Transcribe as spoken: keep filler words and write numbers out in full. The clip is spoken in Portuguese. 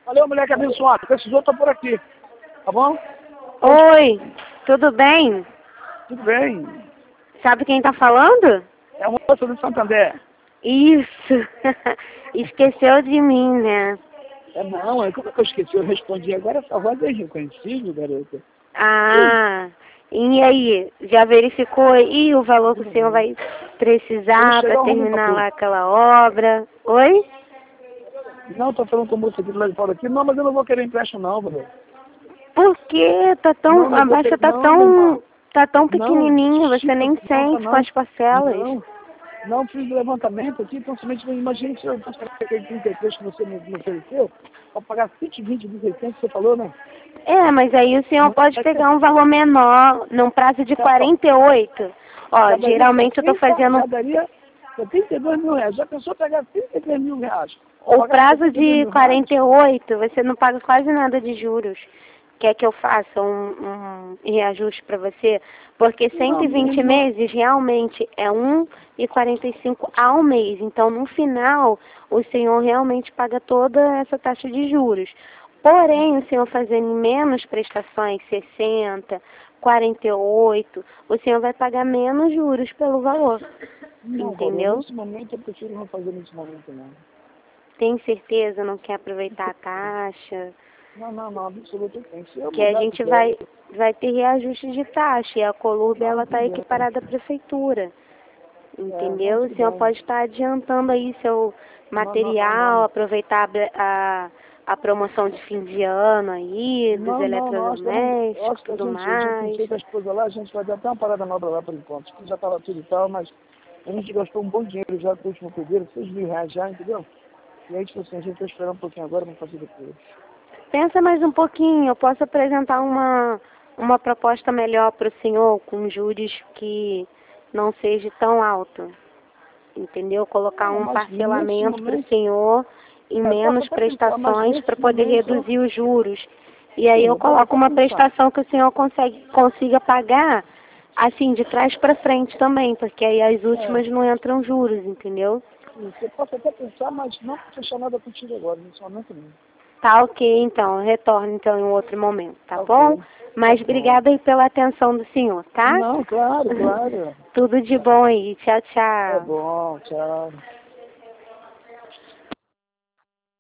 Valeu, moleque abençoado. Precisou, tô por aqui. Tá bom? Oi, tudo bem? Tudo bem. Sabe quem tá falando? É a moça do Santander. Isso. Esqueceu de mim, né? É não, é como é que eu esqueci? Eu respondi agora, essa voz é reconhecível, garota. Ah, e aí, já verificou aí o valor que o senhor vai precisar para terminar lá aquela obra? Oi? Não, tô falando com o moço aqui do lado de fora aqui. Não, mas eu não vou querer empréstimo não, brother. Por quê? Tá tão, Não, a não vou baixa ter, tá não, meu tão, irmão. tá tão Não, pequenininha, você chica, nem não, tá sente com não. as parcelas. Não, não fiz o levantamento aqui, então somente imagina se eu fosse pagar aquele trinta e três que você me, me ofereceu, para pagar cento e vinte dos seiscentos que você falou, né? É, mas aí o senhor Não, pode é que- pegar um valor menor, num prazo de tá bom. quarenta e oito. Ó, Já daria geralmente eu tô setenta, fazendo já daria setenta e dois mil reais. Já pensou pegar trinta e três mil reais? o Pagar prazo setenta e dois de mil reais? quarenta e oito, você não paga quase nada de juros. Quer que eu faça um, um reajuste para você? Porque cento Não, e vinte não, meses realmente é um e quarenta e cinco ao mês. Então, no final, o senhor realmente paga toda essa taxa de juros. Porém, o senhor fazendo menos prestações, sessenta, quarenta e oito, o senhor vai pagar menos juros pelo valor. não, Entendeu? nesse momento eu prefiro não fazer nesse momento, não. Tem certeza? Não quer aproveitar a taxa? Não, não, não, absolutamente. Se eu Que a mudar de gente ideia, vai, vai ter reajuste de taxa e a Colurb não, ela está tudo bem. equiparada à prefeitura. É, Entendeu? não, O tudo senhor bem. pode estar adiantando aí seu Não, não, não, material, não. aproveitar a, bre- a, a promoção de fim de ano aí, dos Não, não, não, acho que eu não. Eu eletrodomésticos acho e que a tudo gente, eu já mais. pensei com a esposa lá, a gente vai dar até uma parada nova lá por enquanto. Que já estava tudo e tal, mas a gente gastou um bom dinheiro já com o último pedreiro, seis mil reais já, entendeu? E aí, tipo assim, a gente vai esperar um pouquinho agora para fazer depois. Pensa mais um pouquinho, eu posso apresentar uma, uma proposta melhor para o senhor, com juros que não seja tão alto. Entendeu? Colocar Não, um mas nesse parcelamento para o momento, senhor em é, posso menos até pensar, mas prestações para nesse poder momento, reduzir os juros. E aí sim, eu eu posso coloco até uma pensar. prestação que o senhor consegue, consiga pagar, assim, de trás para frente também, porque aí as É, últimas não entram juros, entendeu? sim, eu posso até pensar, mas não fechar nada contigo agora, nesse momento não. Tá ok, então. Retorno então em outro momento, tá Tá bom? ok, tá Mas bom. obrigada aí pela atenção do senhor, tá? Não, claro, claro. Tudo de bom aí. Tchau, Tá tchau. bom, tchau.